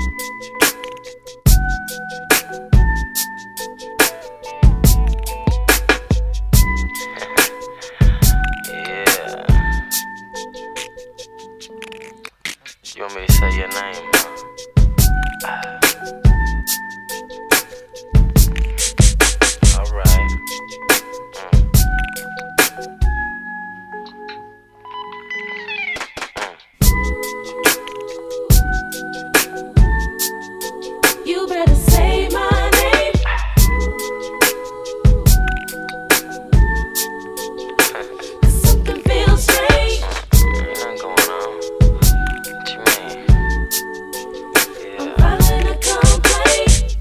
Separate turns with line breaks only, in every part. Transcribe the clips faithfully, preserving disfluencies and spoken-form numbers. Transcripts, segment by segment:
You want me to say your name? Ah. Alright. Mm.
Mm. You better say my name. Cause something feels strange.
Ain't nothing going on. What you mean? Yeah.
I'm filing a complaint.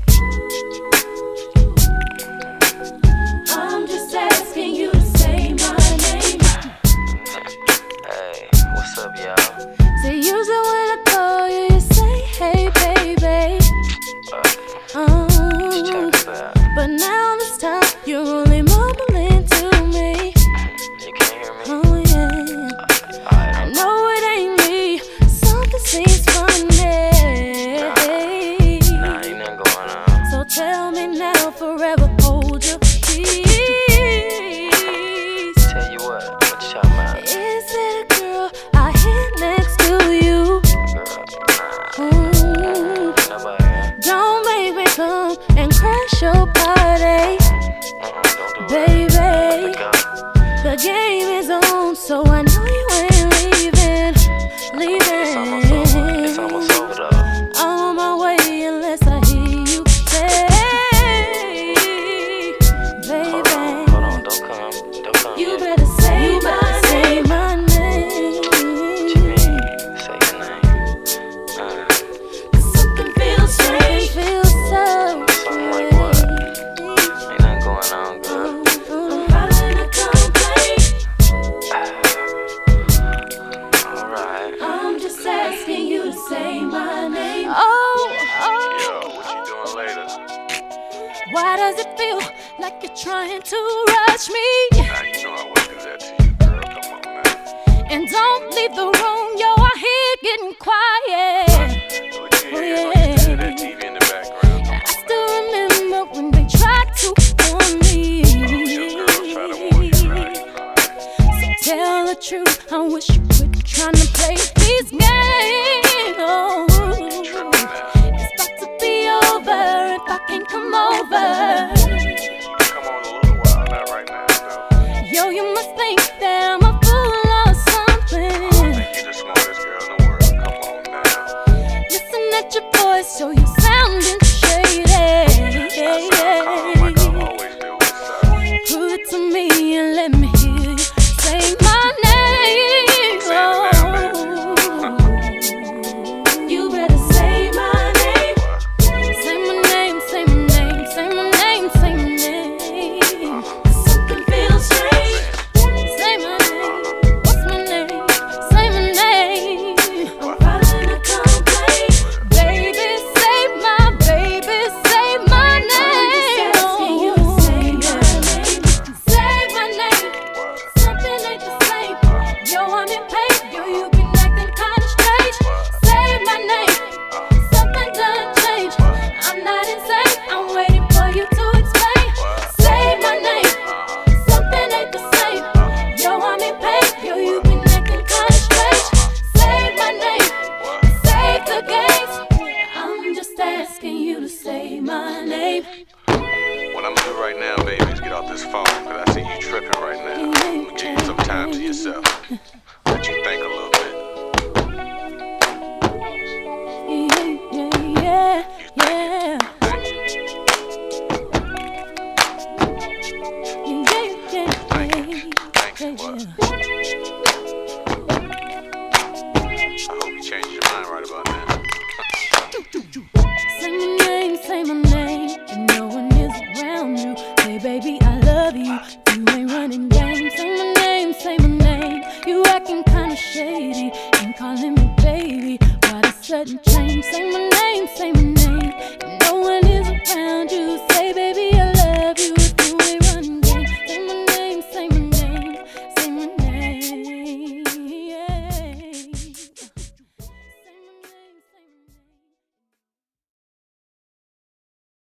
I'm just asking you to say my name.
Hey, what's up, y'all?
See, usually when I call you, you say, hey, baby.
Uh, what you
Um,
talking about?
but now this time, you're only mumbling to me.
You can't hear me?
Oh, yeah. I
Alright,
know it ain't me. Something seems funny.
nah, ain't nothing going on.
So tell me now, forever hold your peace.
Tell you what, what you talking about?
Is it a girl I hit next to you?
Girl, nah,
Ooh,
ain't nobody here.
don't make me come and crash your party,
Uh-uh, don't do
baby.
it. Let it go.
The game is on, so I know you ain't leaving,
It's almost over. It's
leaving.
almost over, though.
I'm on my way unless I hear you say,
Hold
baby.
on, hold on, don't come, don't come
You
yet.
better say you better say my name.
What you mean? Say your name. Uh,
Something feels strange, feels so
Something like what? Ain't nothing going on, girl.
I'm filing a complaint.
Alright.
I'm just asking you to say my name. Oh, oh.
Yo, what you doing later?
Why does it feel like you're trying to rush me?
Nah, you know I wouldn't do that to you, girl. Come on now.
And don't leave the room, yo, I hear it getting quiet.
What you
Oh,
hear?
yeah.
Like you that T V in the background. Come
I
on
still
now.
remember when they tried to warn me.
Oh, your girl try to warn you, right? Alright.
So tell the truth, I wish you quit trying to play these games. Oh,
Tripping now.
it's about to be over if I can't come over.
Come on a little while, not right now, though.
Yo, you must think that I'm a fool or
I
something.
think you the smartest girl in the world. Come on now.
Listen at your voice, so you sounding shady.
I sound calm like I always do. What's up?
Prove it to me and let me hear you say my name.
Say it now, baby.
Oh. You better say my name.
What?
Say my name, say my name, say my name, say my name. Something feels strange. Say my name. What's my name? Say my name. I'm filing a complaint. Baby, say my baby, say my name. Say my name.
What?
Something ain't the same. Yo, I'm in pain. Yo, you been acting kinda strange. Say my name. Something done changed. I'm not insane. I'm waiting for you to explain. Say my name. Something ain't the same. Yo, I'm in pain. Yo, you been acting kinda strange. Say my name. Save the games. I'm just asking you to say my name.
What I'm gonna do right now, baby, is get off this phone, cause I see you tripping right now. I'm gonna give you some time to yourself. Let you think a little bit.
Yeah, yeah, yeah,
Thank you.
yeah, yeah,
Thank you.
yeah,
Thank you.
yeah,
What?
yeah.
I hope you change your mind right about now.
Say my name, say my name, and no one is around you. Hey baby, I love you. You ain't running games. Say my name, say my name. You acting kinda shady and calling me baby. Why the sudden change? Say my name, say my name.